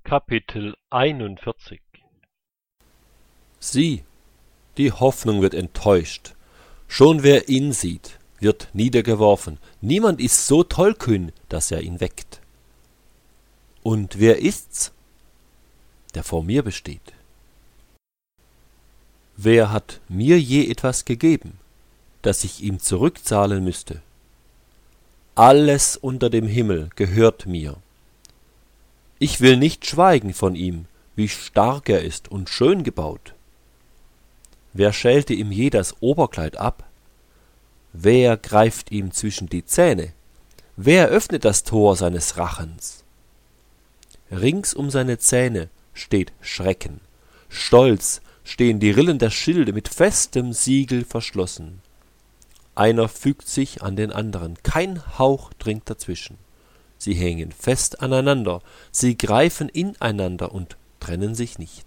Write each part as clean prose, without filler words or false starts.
Kapitel 41. Sieh, die Hoffnung wird enttäuscht. Schon wer ihn sieht, wird niedergeworfen. Niemand ist so tollkühn, dass er ihn weckt. Und wer ist's, der vor mir besteht? Wer hat mir je etwas gegeben, das ich ihm zurückzahlen müsste? Alles unter dem Himmel gehört mir. Ich will nicht schweigen von ihm, wie stark er ist und schön gebaut. Wer schälte ihm je das Oberkleid ab? Wer greift ihm zwischen die Zähne? Wer öffnet das Tor seines Rachens? Rings um seine Zähne steht Schrecken. Stolz stehen die Rillen der Schilde mit festem Siegel verschlossen. Einer fügt sich an den anderen, kein Hauch dringt dazwischen. Sie hängen fest aneinander, sie greifen ineinander und trennen sich nicht.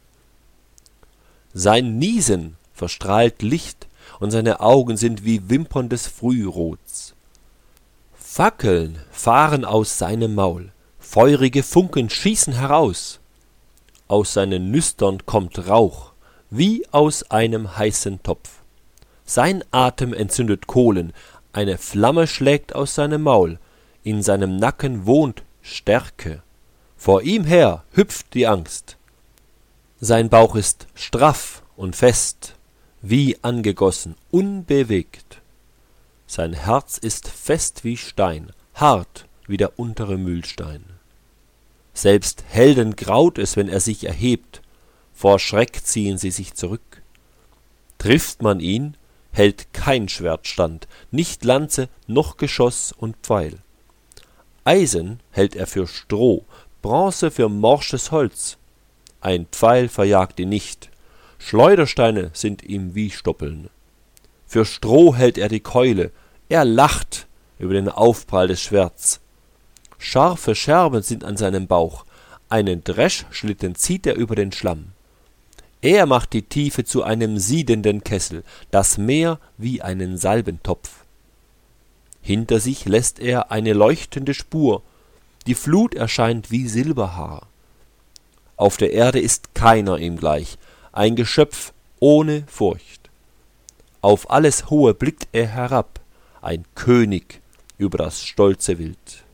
Sein Niesen verstrahlt Licht, und seine Augen sind wie Wimpern des Frührots. Fackeln fahren aus seinem Maul, feurige Funken schießen heraus. Aus seinen Nüstern kommt Rauch, wie aus einem heißen Topf. Sein Atem entzündet Kohlen, eine Flamme schlägt aus seinem Maul, in seinem Nacken wohnt Stärke. Vor ihm her hüpft die Angst. Sein Bauch ist straff und fest, wie angegossen, unbewegt. Sein Herz ist fest wie Stein, hart wie der untere Mühlstein. Selbst Helden graut es, wenn er sich erhebt, vor Schreck ziehen sie sich zurück. Trifft man ihn, hält kein Schwert stand, nicht Lanze noch Geschoss und Pfeil. Eisen hält er für Stroh, Bronze für morsches Holz. Ein Pfeil verjagt ihn nicht, Schleudersteine sind ihm wie Stoppeln. Für Stroh hält er die Keule, er lacht über den Aufprall des Schwerts. Scharfe Scherben sind an seinem Bauch, einen Dreschschlitten zieht er über den Schlamm. Er macht die Tiefe zu einem siedenden Kessel, das Meer wie einen Salbentopf. Hinter sich lässt er eine leuchtende Spur, die Flut erscheint wie Silberhaar. Auf der Erde ist keiner ihm gleich, ein Geschöpf ohne Furcht. Auf alles Hohe blickt er herab, ein König über das stolze Wild.